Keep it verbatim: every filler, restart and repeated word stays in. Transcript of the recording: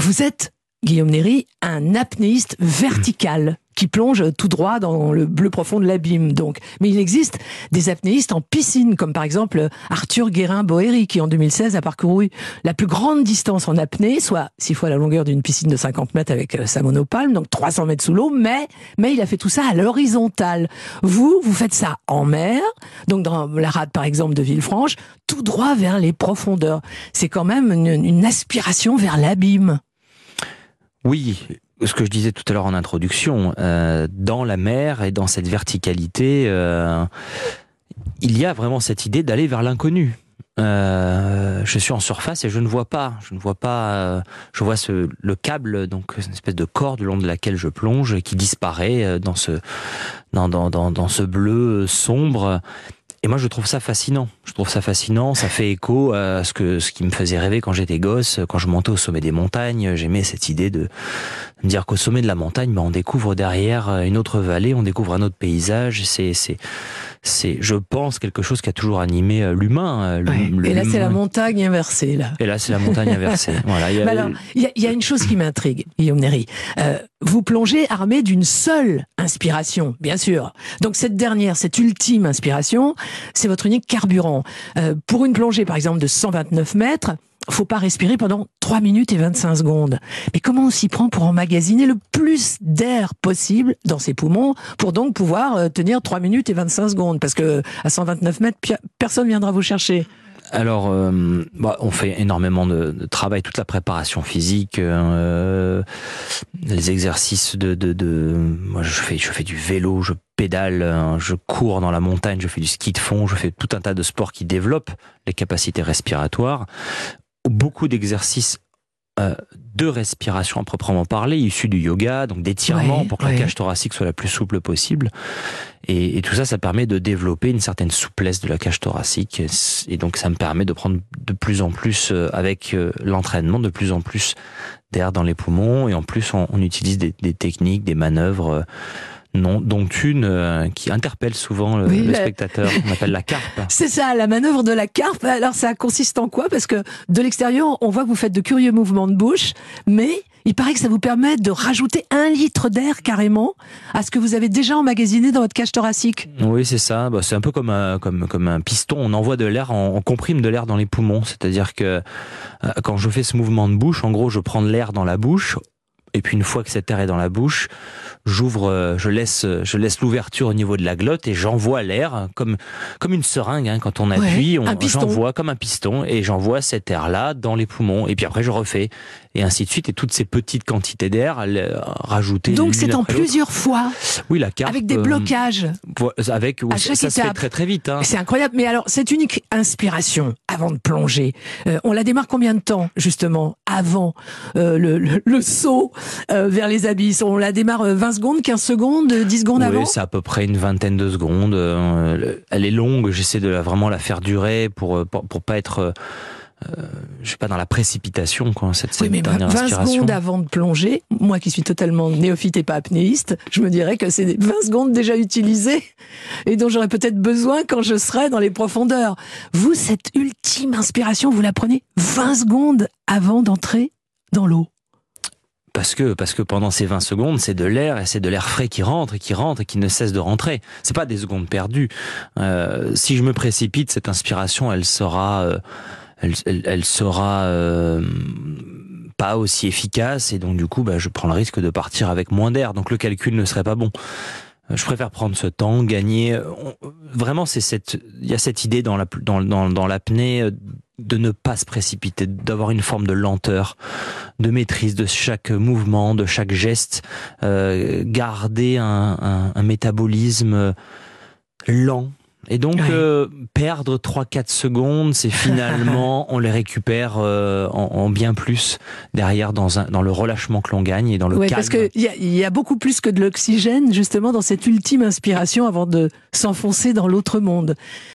Vous êtes, Guillaume Néry, un apnéiste vertical qui plonge tout droit dans le bleu profond de l'abîme. Donc, mais il existe des apnéistes en piscine, comme par exemple Arthur Guérin-Boéry, qui en deux mille seize a parcouru la plus grande distance en apnée, soit six fois la longueur d'une piscine de cinquante mètres avec sa monopalme, donc trois cents mètres sous l'eau, mais, mais il a fait tout ça à l'horizontale. Vous, vous faites ça en mer, donc dans la rade par exemple de Villefranche, tout droit vers les profondeurs. C'est quand même une, une aspiration vers l'abîme. Oui, ce que je disais tout à l'heure en introduction, euh, dans la mer et dans cette verticalité, euh, il y a vraiment cette idée d'aller vers l'inconnu. Euh, je suis en surface et je ne vois pas, je ne vois pas, euh, je vois ce, le câble, donc une espèce de corde le long de laquelle je plonge qui disparaît dans ce, dans, dans, dans, dans ce bleu sombre. Et moi, je trouve ça fascinant. Je trouve ça fascinant. Ça fait écho à ce que ce qui me faisait rêver quand j'étais gosse, quand je montais au sommet des montagnes. J'aimais cette idée de me dire qu'au sommet de la montagne, ben, on découvre derrière une autre vallée, on découvre un autre paysage. C'est, c'est, c'est, je pense, quelque chose qui a toujours animé l'humain. Ouais. Et là, c'est la montagne inversée, là. Et là, c'est la montagne inversée. Voilà. Il y a... alors, il y a, il y a une chose qui m'intrigue, Guillaume Néry. Euh, vous plongez armé d'une seule inspiration, bien sûr. Donc cette dernière, cette ultime inspiration, c'est votre unique carburant. Euh, pour une plongée, par exemple, de cent vingt-neuf mètres, faut pas respirer pendant trois minutes et vingt-cinq secondes. Mais comment on s'y prend pour emmagasiner le plus d'air possible dans ses poumons pour donc pouvoir tenir trois minutes et vingt-cinq secondes? Parce que à cent vingt-neuf mètres, personne viendra vous chercher. Alors, euh, bah, on fait énormément de, de travail, toute la préparation physique, euh, les exercices de, de, de, moi je fais, je fais du vélo, je pédale, je cours dans la montagne, je fais du ski de fond, je fais tout un tas de sports qui développent les capacités respiratoires. Beaucoup d'exercices euh, de respiration à proprement parler, issus du yoga, donc d'étirements ouais, pour que ouais. la cage thoracique soit la plus souple possible. Et, et tout ça, ça permet de développer une certaine souplesse de la cage thoracique. Et donc, ça me permet de prendre de plus en plus, euh, avec euh, l'entraînement, de plus en plus d'air dans les poumons. Et en plus, on, on utilise des, des techniques, des manœuvres, euh, non, dont une euh, qui interpelle souvent le, oui, le la... spectateur, on appelle la carpe. C'est ça, la manœuvre de la carpe. Alors, ça consiste en quoi? Parce que de l'extérieur, on voit que vous faites de curieux mouvements de bouche, mais il paraît que ça vous permet de rajouter un litre d'air carrément à ce que vous avez déjà emmagasiné dans votre cage thoracique. Oui, c'est ça. Bah, c'est un peu comme un, comme, comme un piston. On envoie de l'air, on, on comprime de l'air dans les poumons. C'est-à-dire que euh, quand je fais ce mouvement de bouche, en gros, je prends de l'air dans la bouche. Et puis une fois que cet air est dans la bouche, j'ouvre, je laisse, je laisse l'ouverture au niveau de la glotte et j'envoie l'air comme comme une seringue. Hein, quand on appuie, ouais, on, j'envoie comme un piston et j'envoie cet air-là dans les poumons. Et puis après, je refais et ainsi de suite. Et toutes ces petites quantités d'air rajoutées. Donc c'est en plusieurs fois. Oui, la carpe. Avec des blocages. Euh, avec, oui, ça, ça se fait très très vite. Hein. C'est incroyable. Mais alors, cette unique inspiration avant de plonger, euh, on la démarre combien de temps justement avant euh, le, le, le saut? Euh, vers les abysses? On la démarre vingt secondes, quinze secondes, dix secondes avant? Oui, c'est à peu près une vingtaine de secondes. Euh, elle est longue, j'essaie de la, vraiment la faire durer pour, pour, pour pas être, euh, je sais pas, dans la précipitation, quoi, cette, cette oui, mais dernière vingt inspiration. Secondes avant de plonger, moi qui suis totalement néophyte et pas apnéiste, je me dirais que c'est vingt secondes déjà utilisées et dont j'aurais peut-être besoin quand je serai dans les profondeurs. Vous, cette ultime inspiration, vous la prenez vingt secondes avant d'entrer dans l'eau? Parce que, parce que pendant ces vingt secondes, c'est de l'air, et c'est de l'air frais qui rentre, et qui rentre, et qui ne cesse de rentrer. C'est pas des secondes perdues. Euh, si je me précipite, cette inspiration, elle sera, euh, elle, elle, elle sera euh, pas aussi efficace, et donc du coup, bah, je prends le risque de partir avec moins d'air. Donc le calcul ne serait pas bon. Je préfère prendre ce temps, gagner. On, vraiment, c'est cette, il y a cette idée dans la, dans, dans, dans l'apnée de ne pas se précipiter, d'avoir une forme de lenteur, de maîtrise de chaque mouvement, de chaque geste, euh, garder un, un, un métabolisme lent. Et donc, ouais. euh, perdre trois quatre secondes, c'est finalement, on les récupère euh, en, en bien plus derrière dans, un, dans le relâchement que l'on gagne et dans le ouais, calme. Parce qu'il y a, y a beaucoup plus que de l'oxygène, justement, dans cette ultime inspiration avant de s'enfoncer dans l'autre monde.